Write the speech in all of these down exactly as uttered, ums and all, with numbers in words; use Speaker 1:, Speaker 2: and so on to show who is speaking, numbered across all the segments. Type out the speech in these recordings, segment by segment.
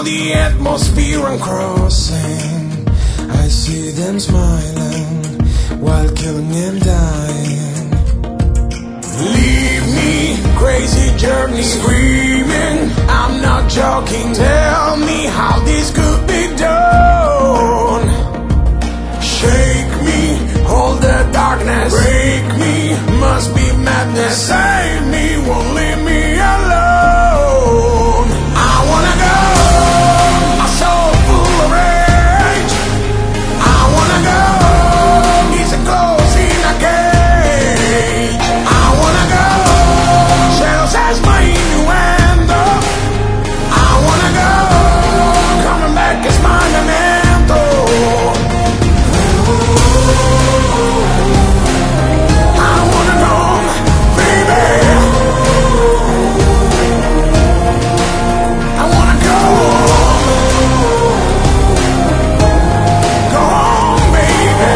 Speaker 1: Now the atmosphere I'm crossing, I see them smiling while killing and dying. Leave me, crazy journey, screaming, I'm not joking. Tell me how this could be done. Shake me, hold the darkness, break me, must be madness. Save me, won't leave me alone. I wanna go, my soul full of rage. I wanna go, it's a close in a cage. I wanna go, shells as my innuendo. I wanna go, coming back as my memento. I wanna go, baby. I wanna go, go home, baby.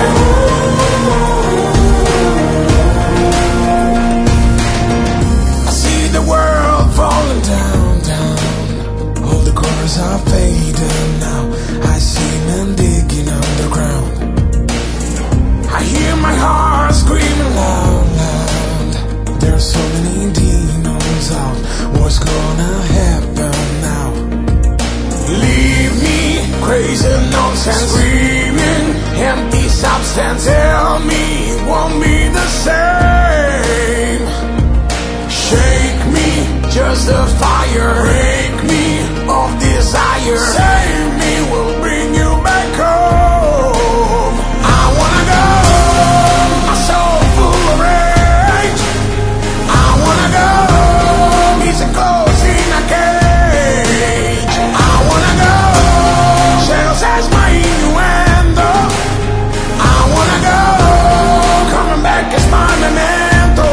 Speaker 1: I see the world falling down, down. All the colors are fading now. I see men digging underground. I hear my heart screaming loud, loud. There's so many demons out. What's gonna happen now? Leave me, crazy nonsense, screaming, empty substance. Tell me it won't be the same. Shake me, just a fire. Break me of desire. Save me, we'll bring you back home. I wanna go, my soul full of rage. I wanna go, it's a close in a cage. I wanna go, shells as my innuendo. I wanna go, coming back as my memento.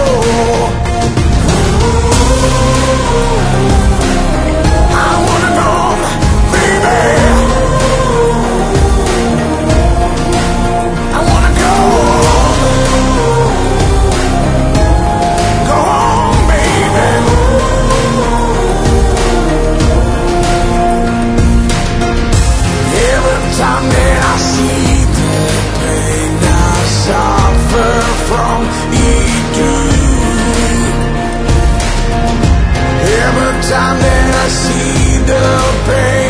Speaker 1: I wanna go, baby. I wanna go, go home, baby. Every time that I see the pain I suffer from it too. Every time that I see the pain